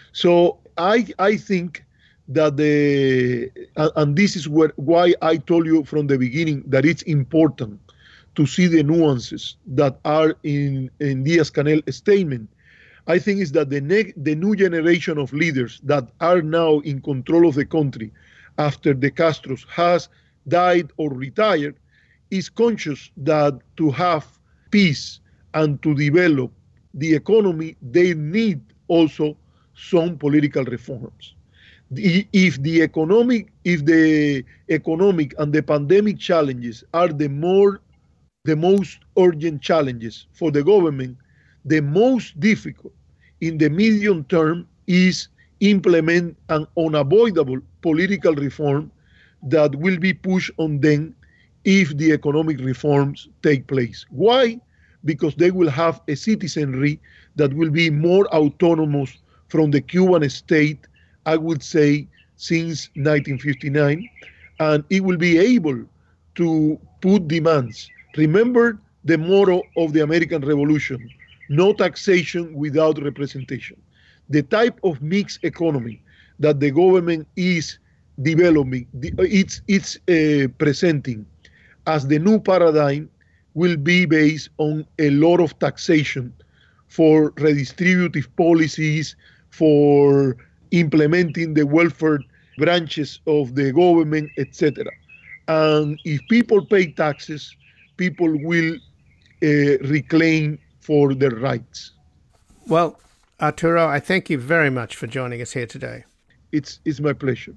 So I, I think that the, and this is where, why I told you from the beginning that it's important to see the nuances that are in, in Diaz-Canel's statement. I think is that the, ne- the new generation of leaders that are now in control of the country after the Castros has died or retired is conscious that to have peace and to develop the economy, they need also some political reforms. The, if the economic, if the economic and the pandemic challenges are the more, the most urgent challenges for the government, the most difficult in the medium term is implement an unavoidable political reform that will be pushed on them if the economic reforms take place. Why? Because they will have a citizenry that will be more autonomous from the Cuban state, I would say, since nineteen fifty-nine, and it will be able to put demands. Remember the motto of the American Revolution, no taxation without representation. The type of mixed economy that the government is developing, it's, it's uh, presenting as the new paradigm will be based on a lot of taxation for redistributive policies, for implementing the welfare branches of the government, et cetera. And if people pay taxes, people will uh, reclaim for their rights. Well, Arturo, I thank you very much for joining us here today. It's, it's my pleasure.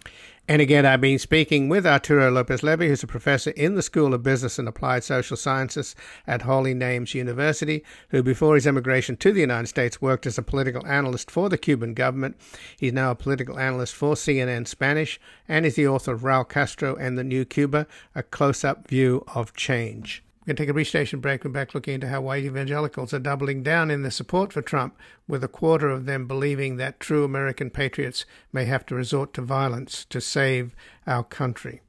And again, I've been speaking with Arturo Lopez-Levy, who's a professor in the School of Business and Applied Social Sciences at Holy Names University, who before his emigration to the United States worked as a political analyst for the Cuban government. He's now a political analyst for C N N Spanish and is the author of Raul Castro and the New Cuba, A Close-Up View of Change. We're going to take a brief station break. We're back looking into how white evangelicals are doubling down in their support for Trump, with a quarter of them believing that true American patriots may have to resort to violence to save our country.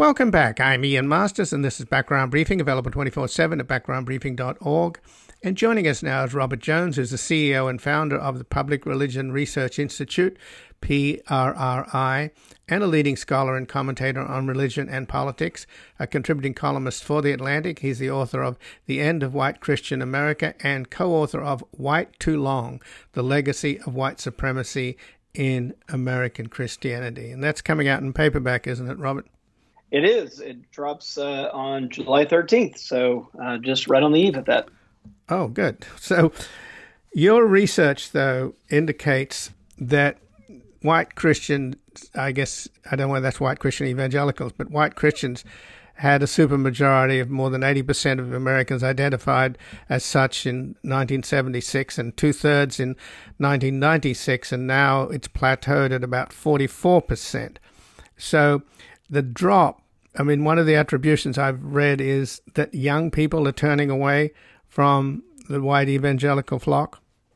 Welcome back. I'm Ian Masters, and this is Background Briefing, available twenty-four seven at background briefing dot org. And joining us now is Robert Jones, who's the C E O and founder of the Public Religion Research Institute, P R R I, and a leading scholar and commentator on religion and politics, a contributing columnist for The Atlantic. He's the author of The End of White Christian America and co-author of White Too Long, The Legacy of White Supremacy in American Christianity. And that's coming out in paperback, isn't it, Robert? It is. It drops uh, on July thirteenth, so uh, just right on the eve of that. Oh, good. So your research, though, indicates that white Christians, I guess, I don't know whether that's white Christian evangelicals, but white Christians had a supermajority of more than eighty percent of Americans identified as such in nineteen seventy-six and two-thirds in nineteen ninety-six, and now it's plateaued at about forty-four percent. So the drop, I mean, one of the attributions I've read is that young people are turning away from the white evangelical flock.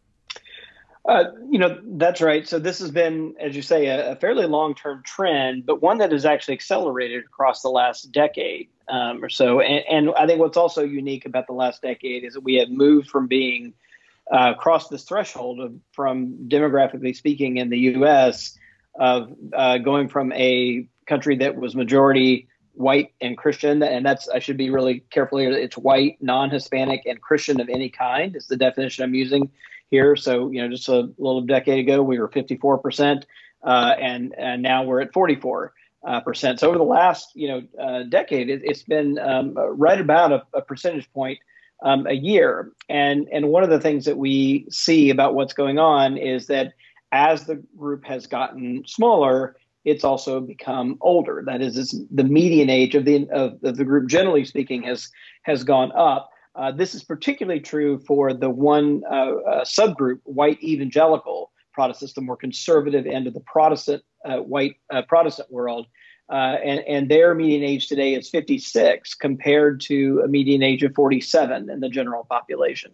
Uh, you know, that's right. So this has been, as you say, a, a fairly long-term trend, but one that has actually accelerated across the last decade um, or so. And, and I think what's also unique about the last decade is that we have moved from being uh, across this threshold of, from demographically speaking in the U S of uh, going from a country that was majority white and Christian, and that's, I should be really careful here, it's white, non-Hispanic, and Christian of any kind is the definition I'm using here. So, you know, just a little decade ago, we were fifty-four percent, uh, and, and now we're at forty-four percent. So over the last, you know, uh, decade, it, it's been um, right about a, a percentage point um, a year. And, and one of the things that we see about what's going on is that as the group has gotten smaller, it's also become older. That is, it's, the median age of the of, of the group, generally speaking, has has gone up. Uh, this is particularly true for the one uh, uh, subgroup, white evangelical Protestants, the more conservative end of the Protestant uh, white uh, Protestant world, uh, and and their median age today is fifty-six, compared to a median age of forty-seven in the general population.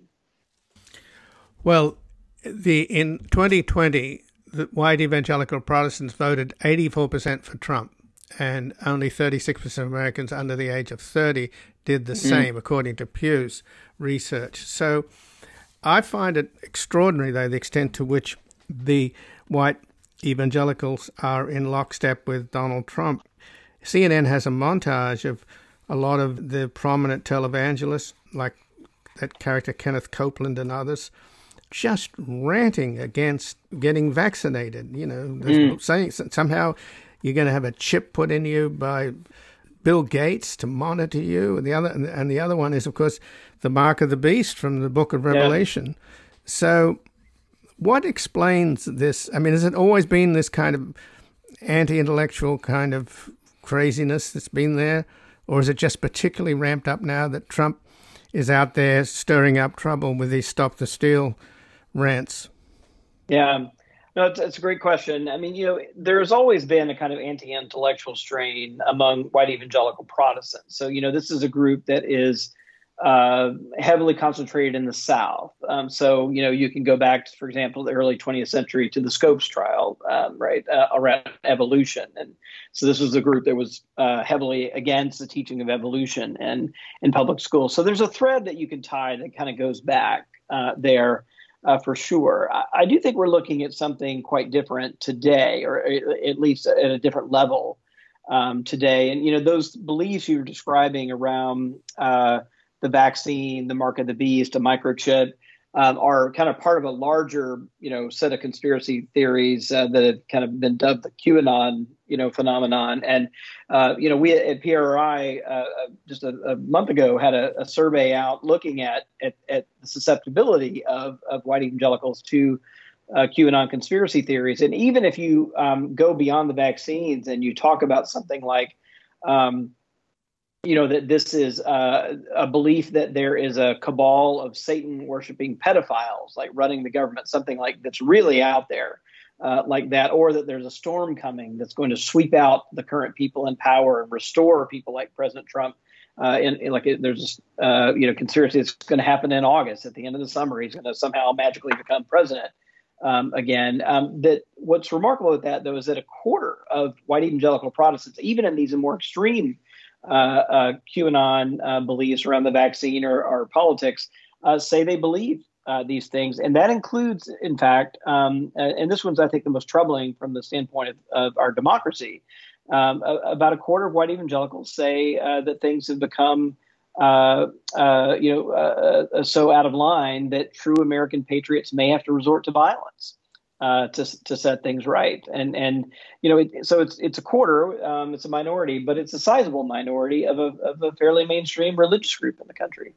Well, the in twenty twenty. The white evangelical Protestants voted eighty-four percent for Trump, and only thirty-six percent of Americans under the age of thirty did the mm-hmm. same, according to Pew's research. So I find it extraordinary, though, the extent to which the white evangelicals are in lockstep with Donald Trump. C N N has a montage of a lot of the prominent televangelists, like that character Kenneth Copeland and others, just ranting against getting vaccinated. You know, mm. saying somehow you're going to have a chip put in you by Bill Gates to monitor you, and the other and the other one is, of course, the mark of the beast from the Book of Revelation. Yeah. So, what explains this? I mean, has it always been this kind of anti-intellectual kind of craziness that's been there, or is it just particularly ramped up now that Trump is out there stirring up trouble with these Stop the Steal rants? Yeah, no, it's, it's a great question. I mean, you know, there's always been a kind of anti-intellectual strain among white evangelical Protestants. So, you know, this is a group that is uh, heavily concentrated in the South. Um, so, you know, you can go back to, for example, the early twentieth century to the Scopes trial, um, right, uh, around evolution. And so this was a group that was uh, heavily against the teaching of evolution and in public schools. So there's a thread that you can tie that kind of goes back uh, there. Uh, for sure. I, I do think we're looking at something quite different today, or at least at a different level um, today. And, you know, those beliefs you were describing around uh, the vaccine, the mark of the beast, a microchip, um, are kind of part of a larger, you know, set of conspiracy theories uh, that have kind of been dubbed the QAnon, you know, phenomenon. And, uh, you know, we at P R R I uh, just a, a month ago had a, a survey out looking at, at, at the susceptibility of, of white evangelicals to uh, QAnon conspiracy theories. And even if you um, go beyond the vaccines and you talk about something like, um, you know, that this is uh, a belief that there is a cabal of Satan worshiping pedophiles, like running the government, something like that's really out there uh, like that, or that there's a storm coming that's going to sweep out the current people in power and restore people like President Trump. Uh, and, and like it, there's, uh, you know, conspiracy that's going to happen in August at the end of the summer. He's going to somehow magically become president um, again. Um, that what's remarkable with that, though, is that a quarter of white evangelical Protestants, even in these more extreme uh, uh, QAnon uh, beliefs around the vaccine or, or politics, uh, say they believe uh, these things. And that includes, in fact, um, and this one's, I think, the most troubling from the standpoint of, of our democracy. Um, about a quarter of white evangelicals say uh, that things have become, uh, uh, you know, uh, uh, so out of line that true American patriots may have to resort to violence uh, to to set things right. And and you know, it, so it's it's a quarter, um, it's a minority, but it's a sizable minority of a of a fairly mainstream religious group in the country.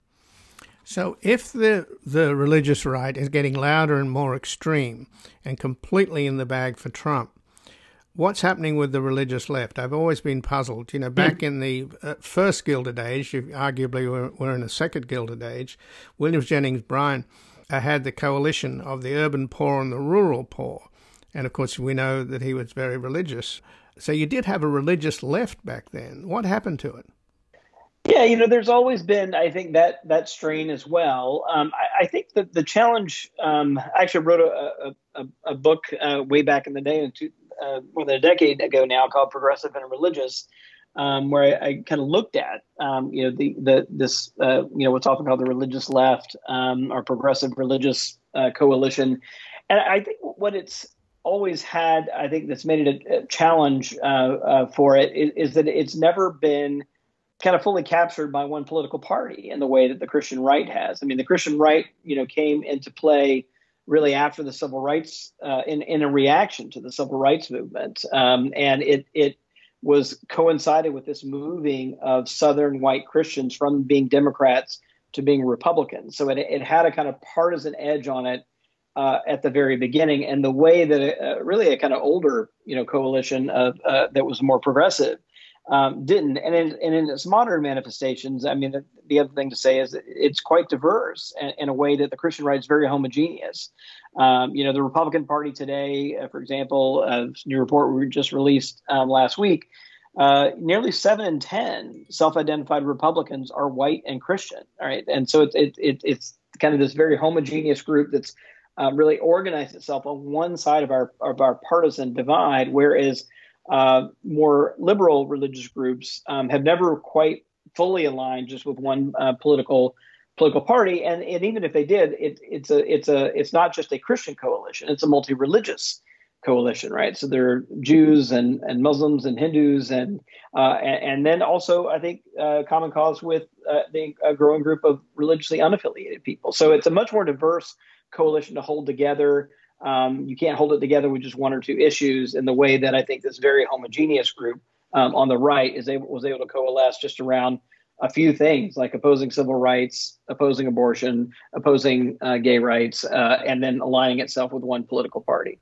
So if the the religious right is getting louder and more extreme and completely in the bag for Trump, what's happening with the religious left? I've always been puzzled. You know, back in the uh, first Gilded Age, you arguably we're, we're in a second Gilded Age, William Jennings Bryan uh, had the coalition of the urban poor and the rural poor. And, of course, we know that he was very religious. So you did have a religious left back then. What happened to it? Yeah, you know, there's always been, I think, that that strain as well. Um, I, I think that the challenge, um, I actually wrote a, a, a book uh, way back in the day, in two, uh, more than a decade ago now, called Progressive and Religious, um, where I, I kind of looked at, um, you know, the the this, uh, you know, what's often called the religious left um, or progressive religious uh, coalition. And I think what it's always had, I think that's made it a, a challenge uh, uh, for it is, is that it's never been kind of fully captured by one political party in the way that the Christian right has. I mean, the Christian right, you know, came into play really after the civil rights, uh, in, in a reaction to the civil rights movement. Um, and it it was coincided with this moving of Southern white Christians from being Democrats to being Republicans. So it, it had a kind of partisan edge on it uh, at the very beginning. And the way that it, uh, really a kind of older, you know, coalition of, uh, that was more progressive Um, didn't. And in, and in its modern manifestations, I mean, the, the other thing to say is that it's quite diverse in, in a way that the Christian right is very homogeneous. Um, you know, the Republican Party today, uh, for example, a new report we just released um, last week, uh, nearly seven in ten self-identified Republicans are white and Christian. All right. And so it, it, it, it's kind of this very homogeneous group that's uh, really organized itself on one side of our, of our partisan divide, whereas Uh, more liberal religious groups um, have never quite fully aligned just with one uh, political political party, and, and even if they did, it, it's a it's a it's not just a Christian coalition; it's a multi-religious coalition, right? So there are Jews and, and Muslims and Hindus, and uh, and, and then also I think uh, common cause with uh, the a growing group of religiously unaffiliated people. So it's a much more diverse coalition to hold together. Um, you can't hold it together with just one or two issues in the way that I think this very homogeneous group um, on the right is able was able to coalesce just around a few things like opposing civil rights, opposing abortion, opposing uh, gay rights, uh, and then aligning itself with one political party.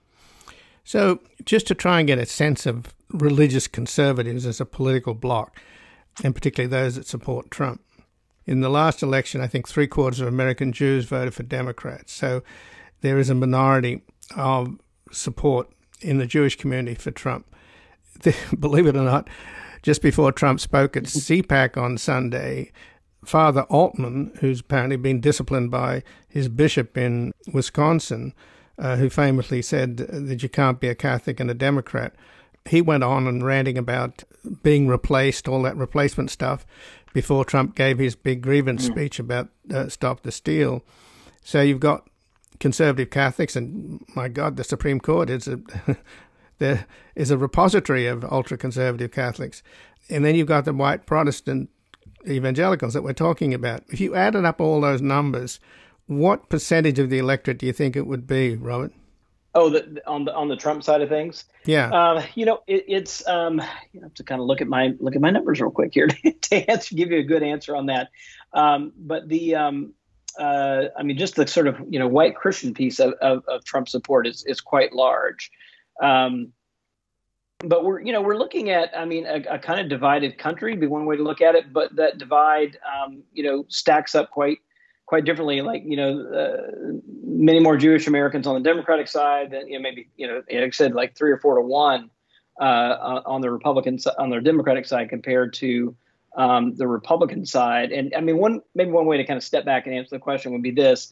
So just to try and get a sense of religious conservatives as a political bloc, and particularly those that support Trump. In the last election, I think three quarters of American Jews voted for Democrats. So there is a minority of support in the Jewish community for Trump. Believe it or not, just before Trump spoke at C PAC on Sunday, Father Altman, who's apparently been disciplined by his bishop in Wisconsin, uh, who famously said that you can't be a Catholic and a Democrat, he went on and ranting about being replaced, all that replacement stuff, before Trump gave his big grievance mm. speech about uh, Stop the Steal. So you've got conservative Catholics, and my God, the Supreme Court is a there is a repository of ultra-conservative Catholics. And then you've got the white Protestant evangelicals that we're talking about. If you added up all those numbers, what percentage of the electorate do you think it would be, Robert? Oh, the, on the on the Trump side of things, yeah. Uh, you know, it, it's um, you have to kind of look at my look at my numbers real quick here to, to answer, give you a good answer on that. Um, but the um, uh, I mean, just the sort of you know white Christian piece of, of, of Trump support is is quite large. Um, but we're you know we're looking at I mean a, a kind of divided country would be one way to look at it. But that divide um, you know stacks up quite. quite differently, like, you know, uh, many more Jewish Americans on the Democratic side than, you know, maybe, you know, like I said, like three or four to one uh, on the Republican on the Democratic side compared to um, the Republican side. And I mean, one maybe one way to kind of step back and answer the question would be this.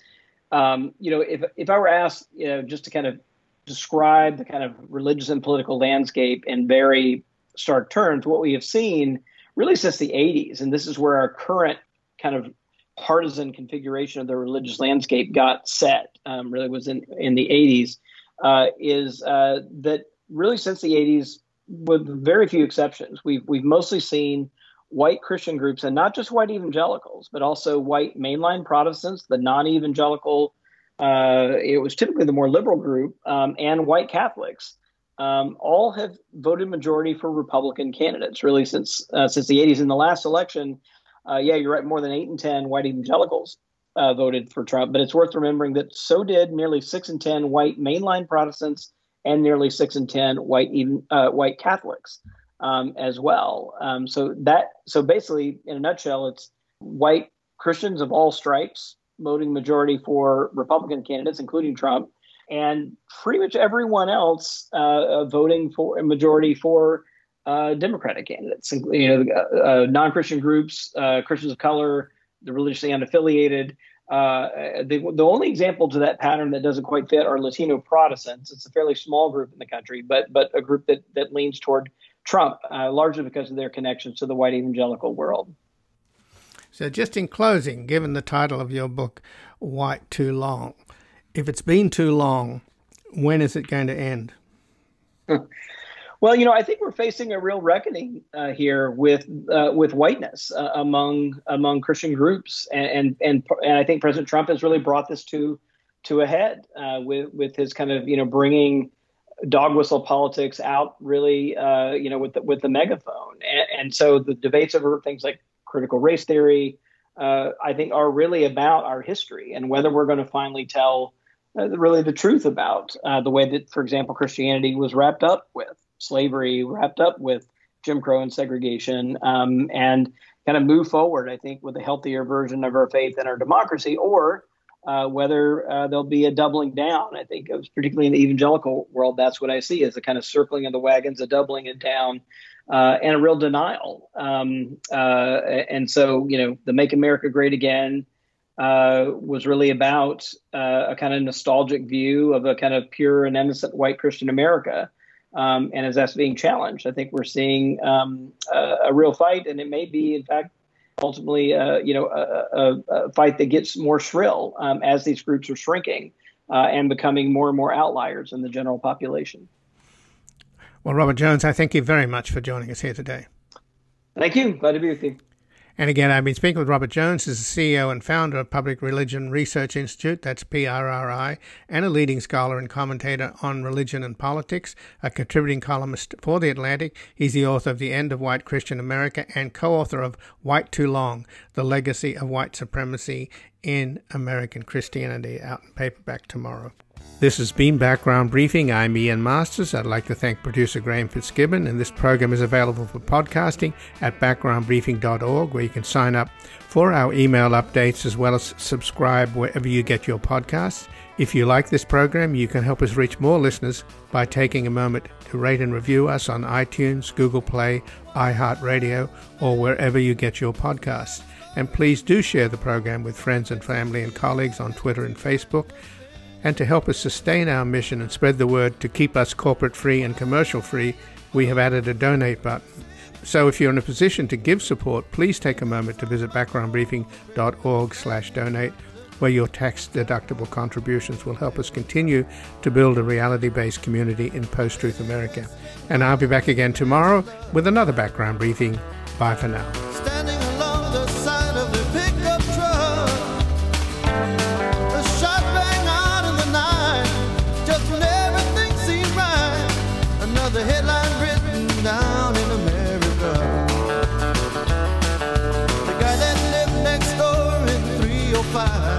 Um, you know, if if I were asked, you know, just to kind of describe the kind of religious and political landscape in very stark terms, what we have seen really since the eighties, and this is where our current kind of partisan configuration of the religious landscape got set, um, really was in, in the eighties, uh, is uh, that really since the eighties, with very few exceptions, we've we've mostly seen white Christian groups, and not just white evangelicals, but also white mainline Protestants, the non-evangelical, uh, it was typically the more liberal group, um, and white Catholics, um, all have voted majority for Republican candidates, really since uh, since the eighties. In the last election, uh, yeah, you're right, more than eight in ten white evangelicals uh, voted for Trump, but it's worth remembering that so did nearly six in ten white mainline Protestants and nearly six in ten white even uh, white Catholics. Um, as well. Um, so that so basically, in a nutshell, it's white Christians of all stripes voting majority for Republican candidates, including Trump, and pretty much everyone else uh, voting for a majority for uh, Democratic candidates. You know, uh, non-Christian groups, uh, Christians of color, the religiously unaffiliated. Uh, the, the only example to that pattern that doesn't quite fit are Latino Protestants. It's a fairly small group in the country, but but a group that that leans toward Trump, uh, largely because of their connections to the white evangelical world. So just in closing, given the title of your book, White Too Long, if it's been too long, when is it going to end? Well, you know, I think we're facing a real reckoning uh, here with uh, with whiteness uh, among among Christian groups, and, and and I think President Trump has really brought this to to a head uh, with with his kind of you know bringing dog whistle politics out really, uh, you know, with the, with the megaphone. And, and so the debates over things like critical race theory, uh, I think are really about our history and whether we're going to finally tell uh, really the truth about uh, the way that, for example, Christianity was wrapped up with slavery, wrapped up with Jim Crow and segregation, um, and kind of move forward, I think, with a healthier version of our faith and our democracy, or Uh, whether uh, there'll be a doubling down. I think, particularly in the evangelical world, that's what I see as a kind of circling of the wagons, a doubling it down, uh, and a real denial. Um, uh, and so, you know, the Make America Great Again uh, was really about uh, a kind of nostalgic view of a kind of pure and innocent white Christian America. Um, and as that's being challenged, I think we're seeing um, a, a real fight, and it may be, in fact, ultimately, uh, you know, a, a, a fight that gets more shrill um, as these groups are shrinking uh, and becoming more and more outliers in the general population. Well, Robert Jones, I thank you very much for joining us here today. Thank you. Glad to be with you. And again, I've been speaking with Robert Jones, who's the C E O and founder of Public Religion Research Institute, that's P R R I, and a leading scholar and commentator on religion and politics, a contributing columnist for The Atlantic. He's the author of The End of White Christian America and co-author of White Too Long, The Legacy of White Supremacy in American Christianity, out in paperback tomorrow. This has been Background Briefing. I'm Ian Masters. I'd like to thank producer Graham Fitzgibbon, and this program is available for podcasting at background briefing dot org, where you can sign up for our email updates as well as subscribe wherever you get your podcasts. If you like this program, you can help us reach more listeners by taking a moment to rate and review us on iTunes, Google Play, iHeartRadio, or wherever you get your podcasts. And please do share the program with friends and family and colleagues on Twitter and Facebook. And to help us sustain our mission and spread the word to keep us corporate-free and commercial-free, we have added a donate button. So if you're in a position to give support, please take a moment to visit background briefing dot org slash donate, where your tax-deductible contributions will help us continue to build a reality-based community in post-truth America. And I'll be back again tomorrow with another Background Briefing. Bye for now. Standing along the side of the pickup truck, a shot rang out in the night, just when everything seemed right. Another headline written down in America. The guy that lived next door in three oh five